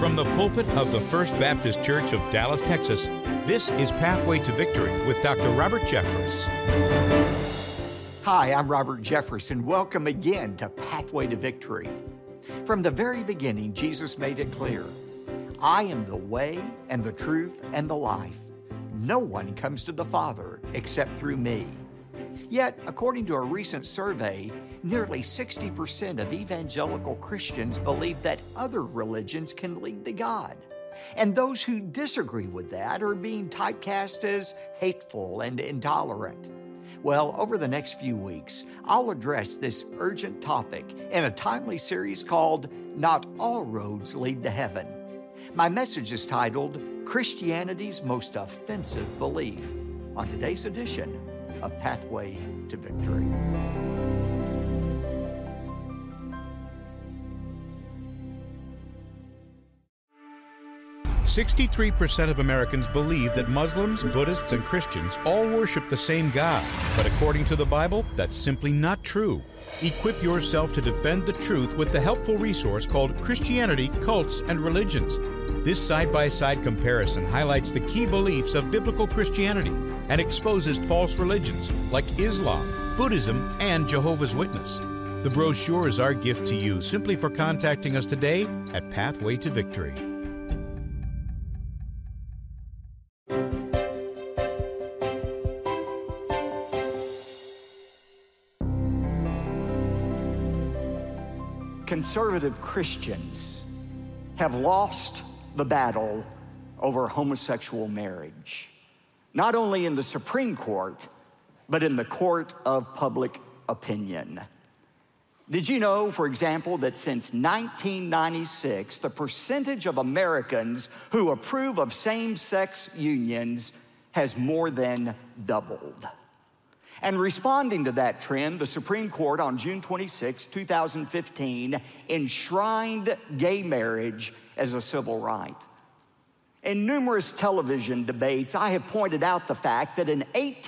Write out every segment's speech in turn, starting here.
From the pulpit of the First Baptist Church of Dallas, Texas, this is Pathway to Victory with Dr. Robert Jeffress. Hi, I'm Robert Jeffress, and welcome again to Pathway to Victory. From the very beginning, Jesus made it clear, I am the way and the truth and the life. No one comes to the Father except through me. Yet, according to a recent survey, nearly 60% of evangelical Christians believe that other religions can lead to God. And those who disagree with that are being typecast as hateful and intolerant. Well, over the next few weeks, I'll address this urgent topic in a timely series called Not All Roads Lead to Heaven. My message is titled Christianity's Most Offensive Belief on today's edition of Pathway to Victory. "63% of Americans believe that Muslims, Buddhists, and Christians all worship the same God. But according to the Bible, that's simply not true. Equip yourself to defend the truth with the helpful resource called Christianity, Cults, and Religions. This side-by-side comparison highlights the key beliefs of biblical Christianity and exposes false religions like Islam, Buddhism, and Jehovah's Witness. The brochure is our gift to you simply for contacting us today at Pathway to Victory. Conservative Christians have lost the battle over homosexual marriage, not only in the Supreme Court, but in the court of public opinion. Did you know, for example, that since 1996, the percentage of Americans who approve of same-sex unions has more than doubled? And responding to that trend, the Supreme Court on June 26, 2015, enshrined gay marriage as a civil right. In numerous television debates, I have pointed out the fact that in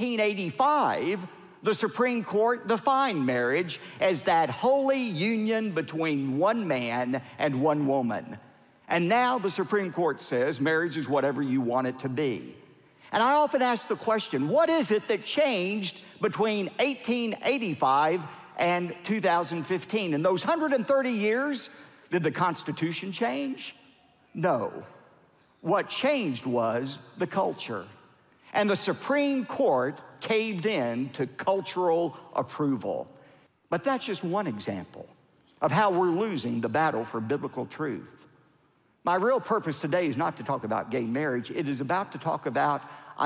1885, the Supreme Court defined marriage as that holy union between one man and one woman. And now the Supreme Court says marriage is whatever you want it to be. And I often ask the question, what is it that changed between 1885 and 2015? In those 130 years, did the Constitution change? No. What changed was the culture. And the Supreme Court caved in to cultural approval. But that's just one example of how we're losing the battle for biblical truth. My real purpose today is not to talk about gay marriage. It is about to talk about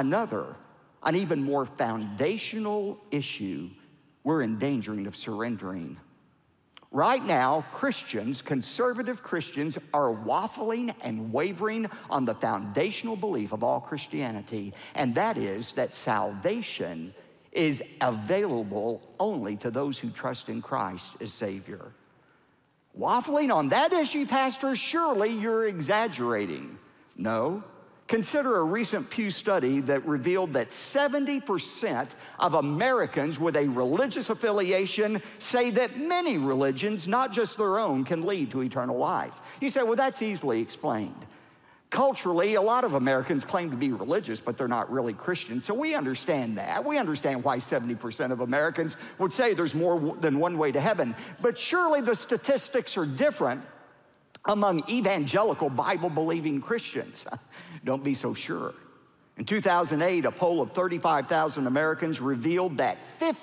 an even more foundational issue we're endangering of surrendering. Right now, Christians, conservative Christians, are waffling and wavering on the foundational belief of all Christianity, and that is that salvation is available only to those who trust in Christ as Savior. Waffling on that issue, Pastor? Surely you're exaggerating. No. Consider a recent Pew study that revealed that 70% of Americans with a religious affiliation say that many religions, not just their own, can lead to eternal life. You say, well, that's easily explained. Culturally, a lot of Americans claim to be religious, but they're not really Christians, so we understand that. We understand why 70% of Americans would say there's more than one way to heaven. But surely the statistics are different among evangelical Bible-believing Christians. Don't be so sure. In 2008, a poll of 35,000 Americans revealed that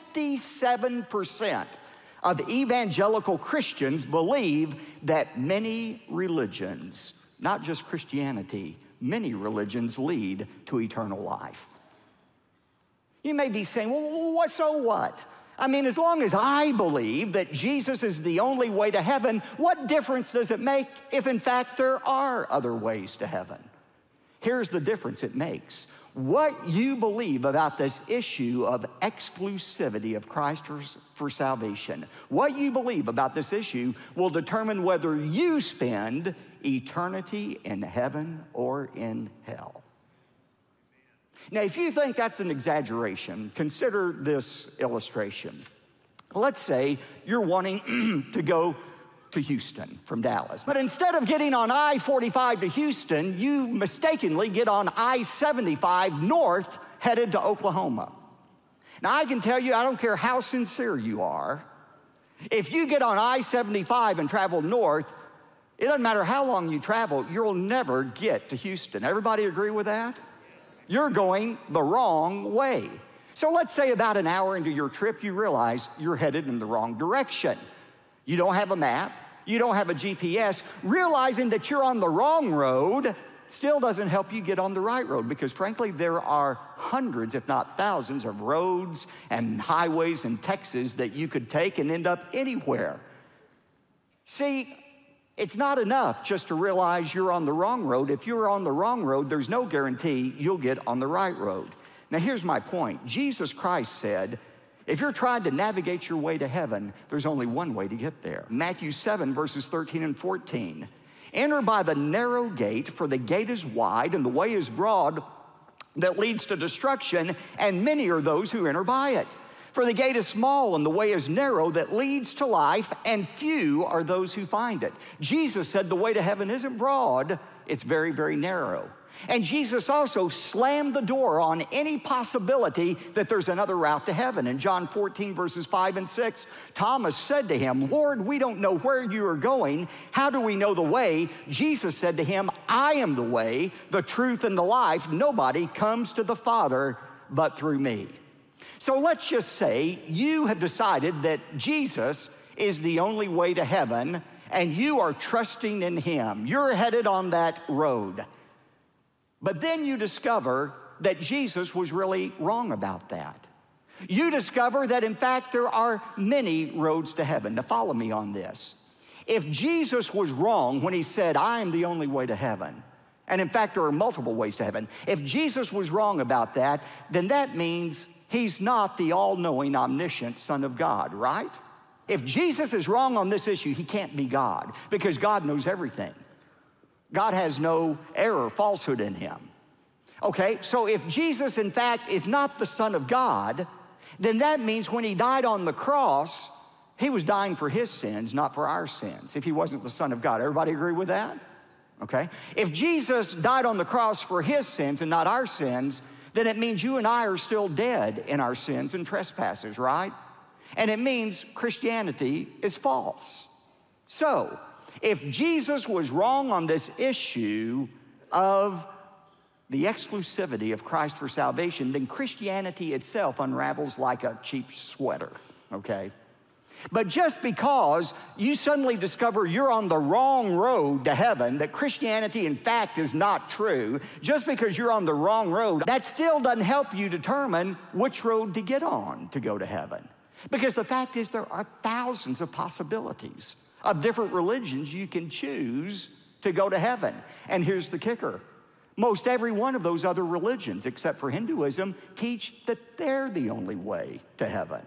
57% of evangelical Christians believe that many religions, not just Christianity, many religions lead to eternal life. You may be saying, well, so what? I mean, as long as I believe that Jesus is the only way to heaven, what difference does it make if in fact there are other ways to heaven? Here's the difference it makes. What you believe about this issue of exclusivity of Christ for salvation, what you believe about this issue will determine whether you spend eternity in heaven or in hell. Now, if you think that's an exaggeration, consider this illustration. Let's say you're wanting to go to Houston from Dallas. But instead of getting on I-45 to Houston, you mistakenly get on I-75 north, headed to Oklahoma. Now, I can tell you, I don't care how sincere you are, if you get on I-75 and travel north, it doesn't matter how long you travel, you'll never get to Houston. Everybody agree with that? You're going the wrong way. So let's say about an hour into your trip, you realize you're headed in the wrong direction. You don't have a map, you don't have a GPS. Realizing that you're on the wrong road still doesn't help you get on the right road, because frankly, there are hundreds, if not thousands, of roads and highways in Texas that you could take and end up anywhere. See, it's not enough just to realize you're on the wrong road. If you're on the wrong road, there's no guarantee you'll get on the right road. Now, here's my point. Jesus Christ said, if you're trying to navigate your way to heaven, there's only one way to get there. Matthew 7, verses 13 and 14. Enter by the narrow gate, for the gate is wide and the way is broad that leads to destruction, and many are those who enter by it. For the gate is small and the way is narrow that leads to life, and few are those who find it. Jesus said the way to heaven isn't broad, it's very, very narrow. And Jesus also slammed the door on any possibility that there's another route to heaven. In John 14, verses 5 and 6, Thomas said to him, Lord, we don't know where you are going. How do we know the way? Jesus said to him, I am the way, the truth, and the life. Nobody comes to the Father but through me. So let's just say you have decided that Jesus is the only way to heaven, and you are trusting in him. You're headed on that road. But then you discover that Jesus was really wrong about that. You discover that, in fact, there are many roads to heaven. Now, follow me on this. If Jesus was wrong when he said, I am the only way to heaven, and in fact, there are multiple ways to heaven. If Jesus was wrong about that, then that means he's not the all-knowing, omniscient Son of God, right? If Jesus is wrong on this issue, he can't be God, because God knows everything. God has no error, falsehood in him. Okay, so if Jesus, in fact, is not the Son of God, then that means when he died on the cross, he was dying for his sins, not for our sins, if he wasn't the Son of God. Everybody agree with that? Okay. If Jesus died on the cross for his sins and not our sins, then it means you and I are still dead in our sins and trespasses, right? And it means Christianity is false. So, if Jesus was wrong on this issue of the exclusivity of Christ for salvation, then Christianity itself unravels like a cheap sweater, okay? But just because you suddenly discover you're on the wrong road to heaven, that Christianity in fact is not true, just because you're on the wrong road, that still doesn't help you determine which road to get on to go to heaven. Because the fact is there are thousands of possibilities of different religions you can choose to go to heaven. And here's the kicker. Most every one of those other religions, except for Hinduism, teach that they're the only way to heaven.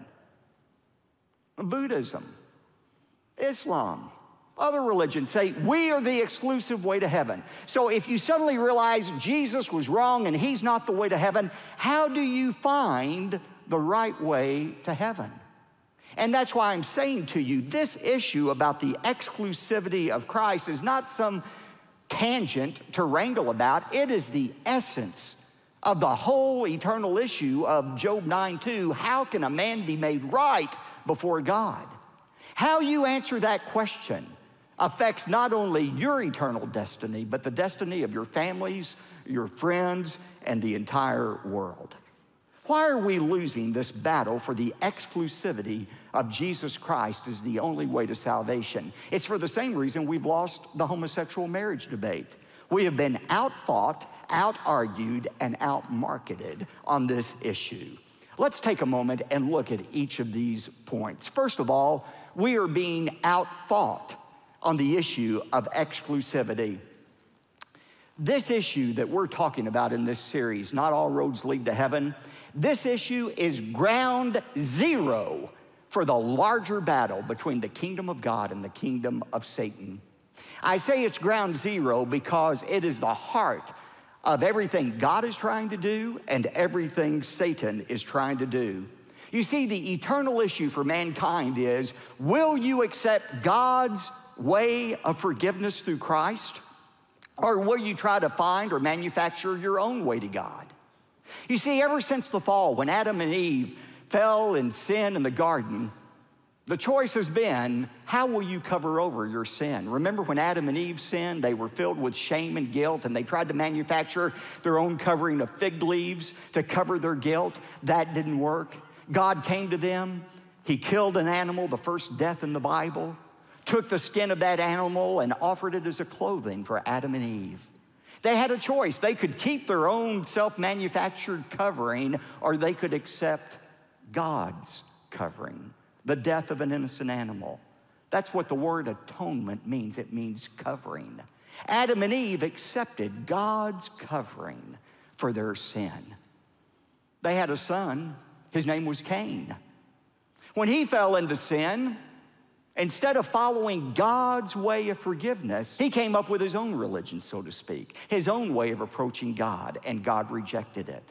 Buddhism, Islam, other religions say we are the exclusive way to heaven. So if you suddenly realize Jesus was wrong and he's not the way to heaven, how do you find the right way to heaven? And that's why I'm saying to you, this issue about the exclusivity of Christ is not some tangent to wrangle about. It is the essence of the whole eternal issue of Job 9:2. How can a man be made right before God? How you answer that question affects not only your eternal destiny, but the destiny of your families, your friends, and the entire world. Why are we losing this battle for the exclusivity of Jesus Christ as the only way to salvation? It's for the same reason we've lost the homosexual marriage debate. We have been outfought, out-argued, and out-marketed on this issue. Let's take a moment and look at each of these points. First of all, we are being outfought on the issue of exclusivity. This issue that we're talking about in this series, Not All Roads Lead to Heaven, this issue is ground zero for the larger battle between the kingdom of God and the kingdom of Satan. I say it's ground zero because it is the heart of everything God is trying to do and everything Satan is trying to do. You see, the eternal issue for mankind is, will you accept God's way of forgiveness through Christ? Or will you try to find or manufacture your own way to God? You see, ever since the fall, when Adam and Eve fell in sin in the garden, the choice has been, how will you cover over your sin? Remember when Adam and Eve sinned, they were filled with shame and guilt, and they tried to manufacture their own covering of fig leaves to cover their guilt. That didn't work. God came to them. He killed an animal, the first death in the Bible, took the skin of that animal and offered it as a clothing for Adam and Eve. They had a choice. They could keep their own self-manufactured covering, or they could accept God's covering, the death of an innocent animal. That's what the word atonement means. It means covering. Adam and Eve accepted God's covering for their sin. They had a son. His name was Cain. When he fell into sin, instead of following God's way of forgiveness, he came up with his own religion, so to speak, his own way of approaching God, and God rejected it.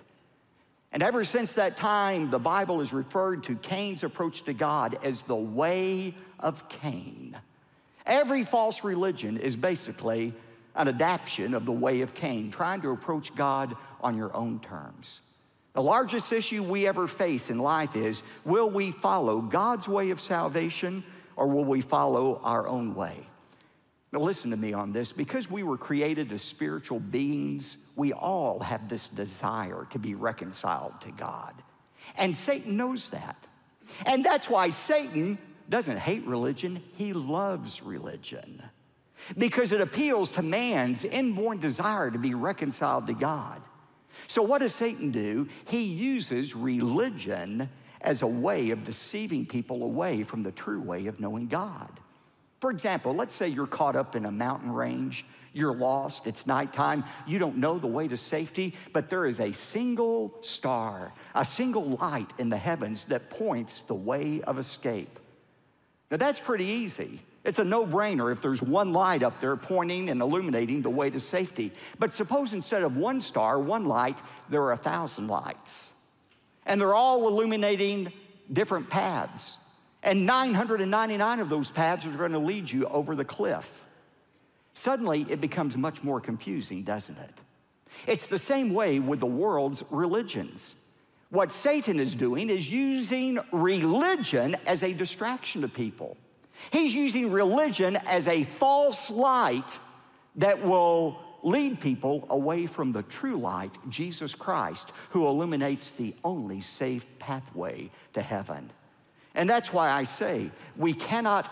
And ever since that time, the Bible has referred to Cain's approach to God as the way of Cain. Every false religion is basically an adaptation of the way of Cain, trying to approach God on your own terms. The largest issue we ever face in life is, will we follow God's way of salvation, or will we follow our own way? Now listen to me on this. Because we were created as spiritual beings, we all have this desire to be reconciled to God. And Satan knows that. And that's why Satan doesn't hate religion, he loves religion. Because it appeals to man's inborn desire to be reconciled to God. So what does Satan do? He uses religion as a way of deceiving people away from the true way of knowing God. For example, let's say you're caught up in a mountain range, you're lost, it's nighttime, you don't know the way to safety, but there is a single star, a single light in the heavens that points the way of escape. Now that's pretty easy. It's a no-brainer if there's one light up there pointing and illuminating the way to safety. But suppose instead of one star, one light, there are 1,000 lights. And they're all illuminating different paths. And 999 of those paths are going to lead you over the cliff. Suddenly, it becomes much more confusing, doesn't it? It's the same way with the world's religions. What Satan is doing is using religion as a distraction to people. He's using religion as a false light that will lead people away from the true light, Jesus Christ, who illuminates the only safe pathway to heaven. And that's why I say we cannot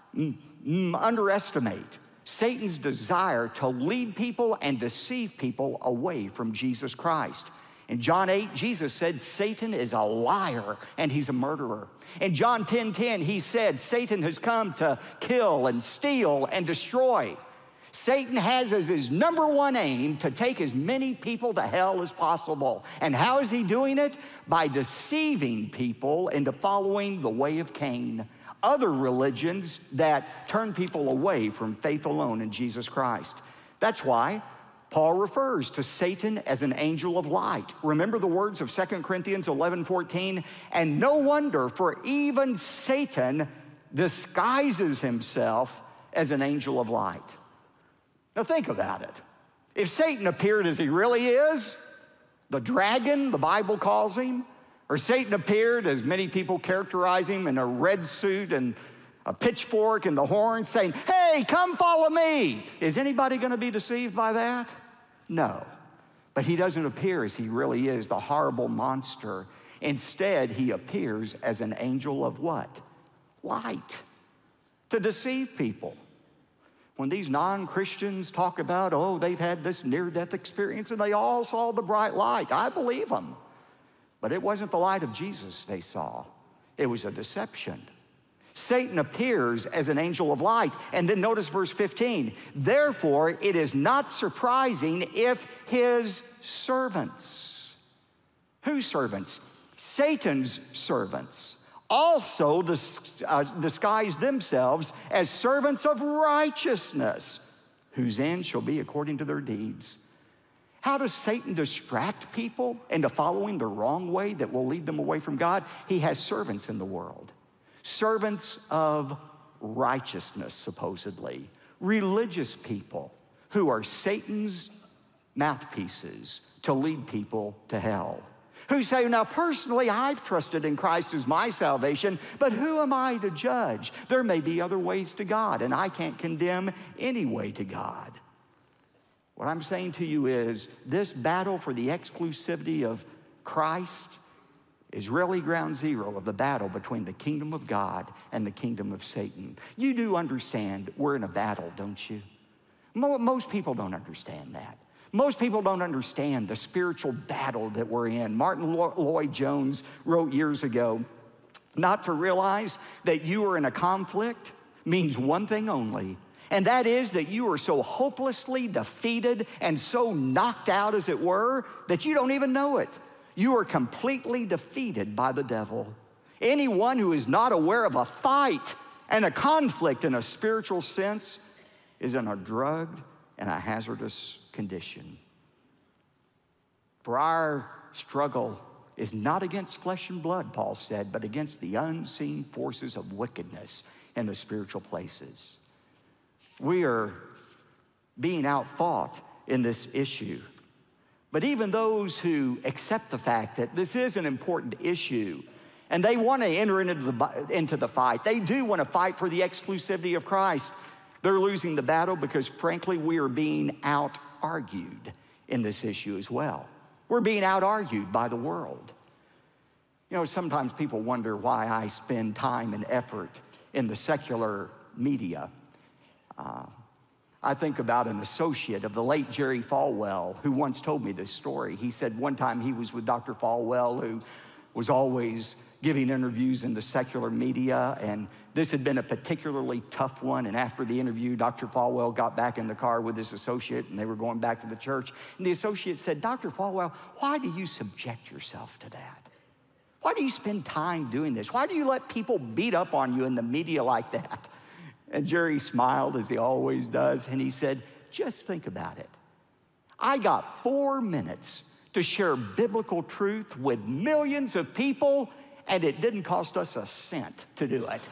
underestimate Satan's desire to lead people and deceive people away from Jesus Christ. In John 8, Jesus said, Satan is a liar and he's a murderer. In John 10:10, he said, Satan has come to kill and steal and destroy. Satan has as his number one aim to take as many people to hell as possible. And how is he doing it? By deceiving people into following the way of Cain, other religions that turn people away from faith alone in Jesus Christ. That's why Paul refers to Satan as an angel of light. Remember the words of 2 Corinthians 11:14? And no wonder, for even Satan disguises himself as an angel of light. Now think about it. If Satan appeared as he really is, the dragon, the Bible calls him, or Satan appeared as many people characterize him in a red suit and a pitchfork and the horn saying, hey, come follow me. Is anybody going to be deceived by that? No. But he doesn't appear as he really is, the horrible monster. Instead, he appears as an angel of what? Light. To deceive people. When these non-Christians talk about, oh, they've had this near-death experience and they all saw the bright light, I believe them. But it wasn't the light of Jesus they saw. It was a deception. Satan appears as an angel of light. And then notice verse 15. Therefore, it is not surprising if his servants. Whose servants? Satan's servants. Also disguise themselves as servants of righteousness, whose end shall be according to their deeds. How does Satan distract people into following the wrong way that will lead them away from God? He has servants in the world, servants of righteousness, supposedly, religious people who are Satan's mouthpieces to lead people to hell, who say, now personally, I've trusted in Christ as my salvation, but who am I to judge? There may be other ways to God, and I can't condemn any way to God. What I'm saying to you is this battle for the exclusivity of Christ is really ground zero of the battle between the kingdom of God and the kingdom of Satan. You do understand we're in a battle, don't you? Most people don't understand that. Most people don't understand the spiritual battle that we're in. Martin Lloyd-Jones wrote years ago, not to realize that you are in a conflict means one thing only, and that is that you are so hopelessly defeated and so knocked out, as it were, that you don't even know it. You are completely defeated by the devil. Anyone who is not aware of a fight and a conflict in a spiritual sense is in a drugged and a hazardous condition. For our struggle is not against flesh and blood, Paul said, but against the unseen forces of wickedness in the spiritual places. We are being outfought in this issue. But even those who accept the fact that this is an important issue and they want to enter into the fight, they do want to fight for the exclusivity of Christ, they're losing the battle because, frankly, we are being out-argued in this issue as well. We're being out-argued by the world. You know, sometimes people wonder why I spend time and effort in the secular media. I think about an associate of the late Jerry Falwell who once told me this story. He said one time he was with Dr. Falwell, who was always giving interviews in the secular media, and this had been a particularly tough one. And after the interview, Dr. Falwell got back in the car with his associate, and they were going back to the church. And the associate said, Dr. Falwell, why do you subject yourself to that? Why do you spend time doing this? Why do you let people beat up on you in the media like that? And Jerry smiled, as he always does, and he said, just think about it. I got 4 minutes to share biblical truth with millions of people, and it didn't cost us a cent to do it.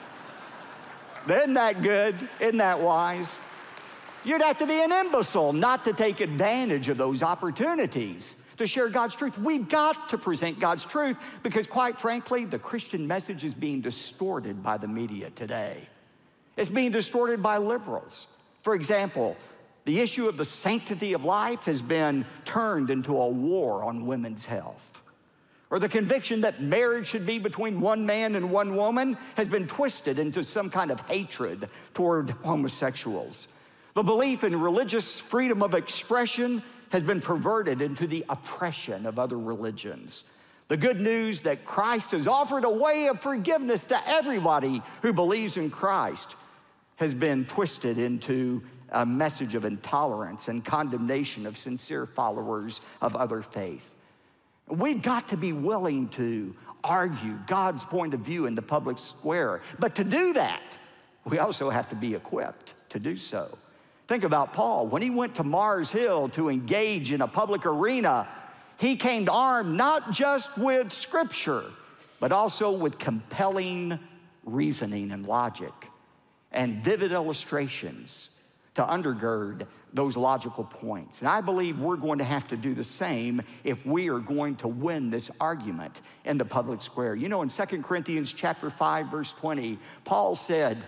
Isn't that good? Isn't that wise? You'd have to be an imbecile not to take advantage of those opportunities to share God's truth. We've got to present God's truth because, quite frankly, the Christian message is being distorted by the media today. It's being distorted by liberals. For example, the issue of the sanctity of life has been turned into a war on women's health. Or the conviction that marriage should be between one man and one woman has been twisted into some kind of hatred toward homosexuals. The belief in religious freedom of expression has been perverted into the oppression of other religions. The good news that Christ has offered a way of forgiveness to everybody who believes in Christ has been twisted into a message of intolerance and condemnation of sincere followers of other faith. We've got to be willing to argue God's point of view in the public square. But to do that, we also have to be equipped to do so. Think about Paul. When he went to Mars Hill to engage in a public arena, he came armed not just with scripture, but also with compelling reasoning and logic and vivid illustrations to undergird those logical points. And I believe we're going to have to do the same if we are going to win this argument in the public square. You know, in 2 Corinthians chapter 5, verse 20, Paul said,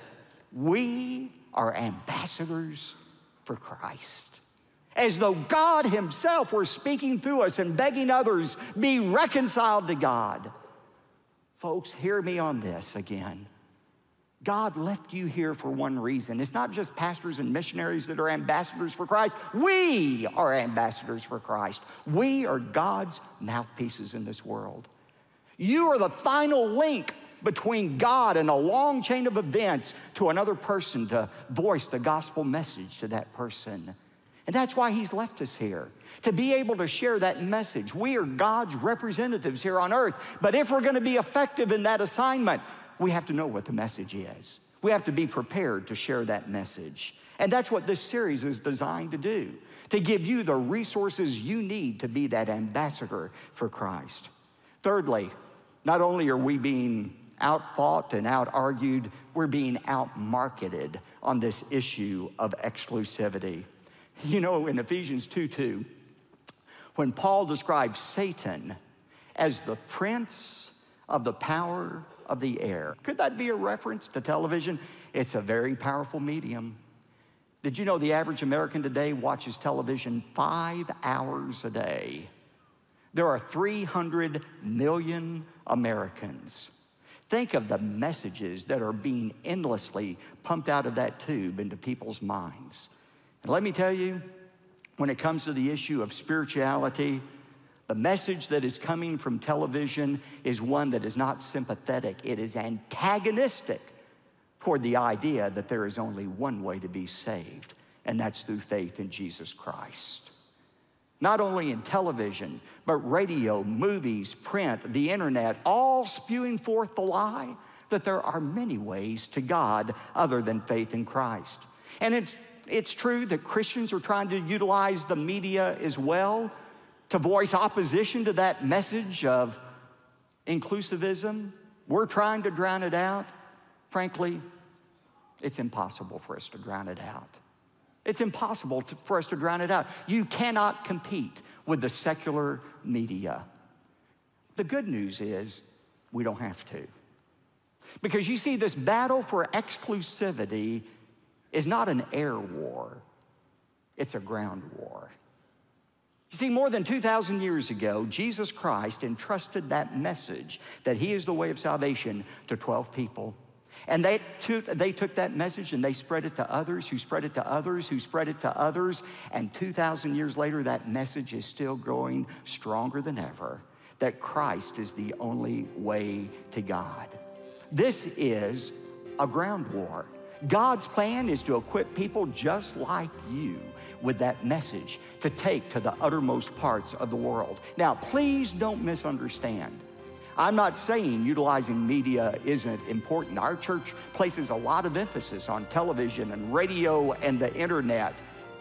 we are ambassadors for Christ. As though God himself were speaking through us and begging others be reconciled to God. Folks, hear me on this again. God left you here for one reason. It's not just pastors and missionaries that are ambassadors for Christ. We are ambassadors for Christ. We are God's mouthpieces in this world. You are the final link between God and a long chain of events to another person to voice the gospel message to that person. And that's why he's left us here, to be able to share that message. We are God's representatives here on earth. But if we're going to be effective in that assignment, we have to know what the message is. We have to be prepared to share that message. And that's what this series is designed to do, to give you the resources you need to be that ambassador for Christ. Thirdly, not only are we being out-thought and out-argued. We're being out-marketed on this issue of exclusivity. You know, in Ephesians 2:2, when Paul describes Satan as the prince of the power of the air, could that be a reference to television? It's a very powerful medium. Did you know the average American today watches television 5 hours a day? There are 300 million Americans. Think of the messages that are being endlessly pumped out of that tube into people's minds. And let me tell you, when it comes to the issue of spirituality, the message that is coming from television is one that is not sympathetic. It is antagonistic toward the idea that there is only one way to be saved, and that's through faith in Jesus Christ. Not only in television, but radio, movies, print, the internet, all spewing forth the lie that there are many ways to God other than faith in Christ. And it's true that Christians are trying to utilize the media as well to voice opposition to that message of inclusivism. We're trying to drown it out. Frankly, it's impossible for us to drown it out. It's impossible for us to drown it out. You cannot compete with the secular media. The good news is we don't have to. Because you see, this battle for exclusivity is not an air war. It's a ground war. You see, more than 2,000 years ago, Jesus Christ entrusted that message that he is the way of salvation to 12 people. And they took that message and they spread it to others, who spread it to others, who spread it to others. And 2,000 years later, that message is still growing stronger than ever, that Christ is the only way to God. This is a ground war. God's plan is to equip people just like you with that message to take to the uttermost parts of the world. Now, please don't misunderstand. I'm not saying utilizing media isn't important. Our church places a lot of emphasis on television and radio and the internet.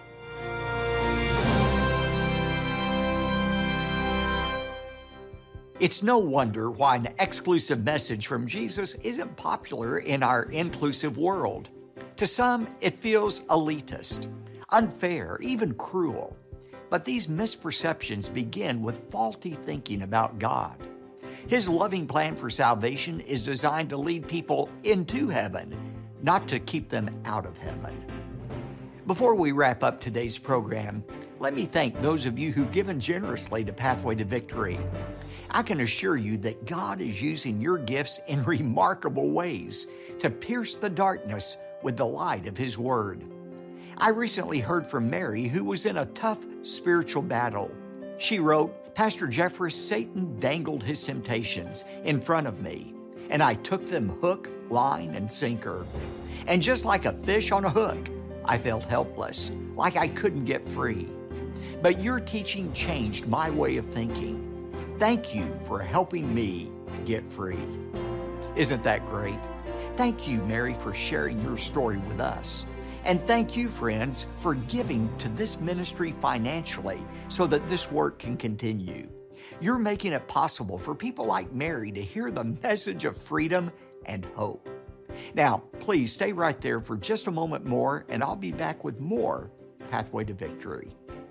It's no wonder why an exclusive message from Jesus isn't popular in our inclusive world. To some, it feels elitist, unfair, even cruel. But these misperceptions begin with faulty thinking about God. His loving plan for salvation is designed to lead people into heaven, not to keep them out of heaven. Before we wrap up today's program, let me thank those of you who've given generously to Pathway to Victory. I can assure you that God is using your gifts in remarkable ways to pierce the darkness with the light of His Word. I recently heard from Mary, who was in a tough spiritual battle. She wrote, "Pastor Jeffress, Satan dangled his temptations in front of me, and I took them hook, line, and sinker. And just like a fish on a hook, I felt helpless, like I couldn't get free. But your teaching changed my way of thinking. Thank you for helping me get free." Isn't that great? Thank you, Mary, for sharing your story with us. And thank you, friends, for giving to this ministry financially so that this work can continue. You're making it possible for people like Mary to hear the message of freedom and hope. Now, please stay right there for just a moment more, and I'll be back with more Pathway to Victory.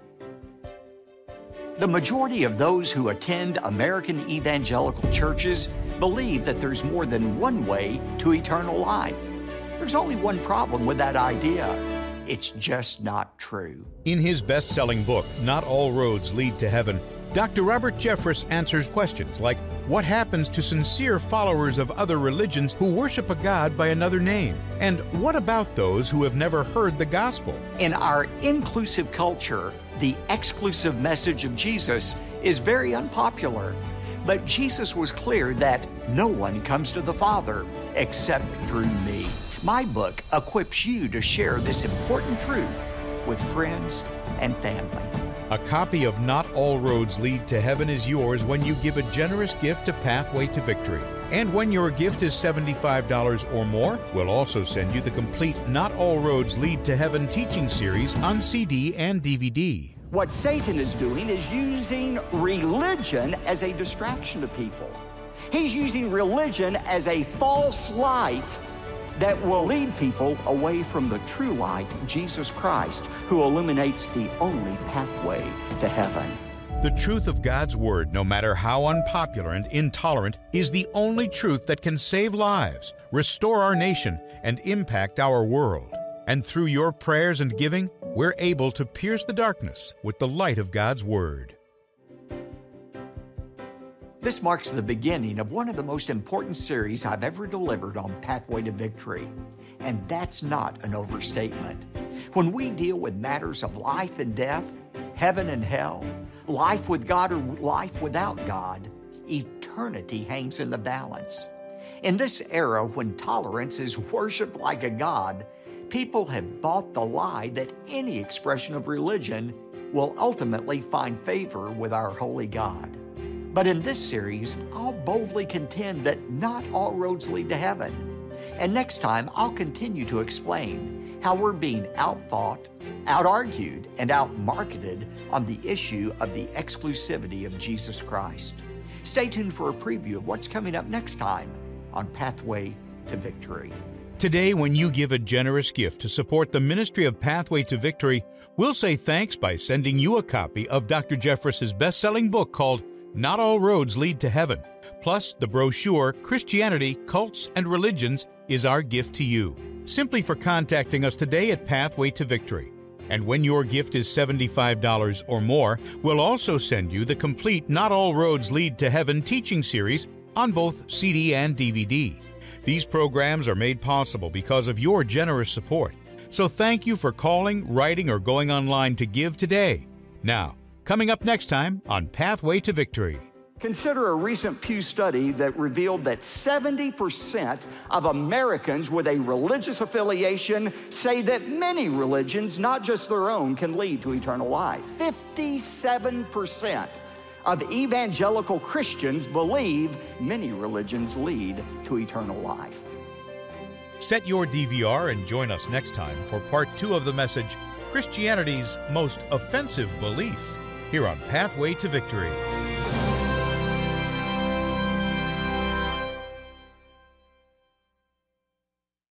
The majority of those who attend American evangelical churches believe that there's more than one way to eternal life. There's only one problem with that idea. It's just not true. In his best-selling book, Not All Roads Lead to Heaven, Dr. Robert Jeffress answers questions like, what happens to sincere followers of other religions who worship a God by another name? And what about those who have never heard the gospel? In our inclusive culture, the exclusive message of Jesus is very unpopular. But Jesus was clear that no one comes to the Father except through me. My book equips you to share this important truth with friends and family. A copy of Not All Roads Lead to Heaven is yours when you give a generous gift to Pathway to Victory. And when your gift is $75 or more, we'll also send you the complete Not All Roads Lead to Heaven teaching series on CD and DVD. What Satan is doing is using religion as a distraction to people. He's using religion as a false light that will lead people away from the true light, Jesus Christ, who illuminates the only pathway to heaven. The truth of God's Word, no matter how unpopular and intolerant, is the only truth that can save lives, restore our nation, and impact our world. And through your prayers and giving, we're able to pierce the darkness with the light of God's Word. This marks the beginning of one of the most important series I've ever delivered on Pathway to Victory. And that's not an overstatement. When we deal with matters of life and death, heaven and hell, life with God or life without God, eternity hangs in the balance. In this era when tolerance is worshiped like a god, people have bought the lie that any expression of religion will ultimately find favor with our holy God. But in this series, I'll boldly contend that not all roads lead to heaven. And next time, I'll continue to explain how we're being outfought, out-argued, and out-marketed on the issue of the exclusivity of Jesus Christ. Stay tuned for a preview of what's coming up next time on Pathway to Victory. Today, when you give a generous gift to support the ministry of Pathway to Victory, we'll say thanks by sending you a copy of Dr. Jeffress's best-selling book called Not All Roads Lead to Heaven. Plus, the brochure, Christianity, Cults, and Religions is our gift to you. Simply for contacting us today at Pathway to Victory. And when your gift is $75 or more, we'll also send you the complete Not All Roads Lead to Heaven teaching series on both CD and DVD. These programs are made possible because of your generous support. So thank you for calling, writing, or going online to give today. Now, coming up next time on Pathway to Victory. Consider a recent Pew study that revealed that 70% of Americans with a religious affiliation say that many religions, not just their own, can lead to eternal life. 57% of evangelical Christians believe many religions lead to eternal life. Set your DVR and join us next time for part 2 of the message, Christianity's Most Offensive Belief, here on Pathway to Victory.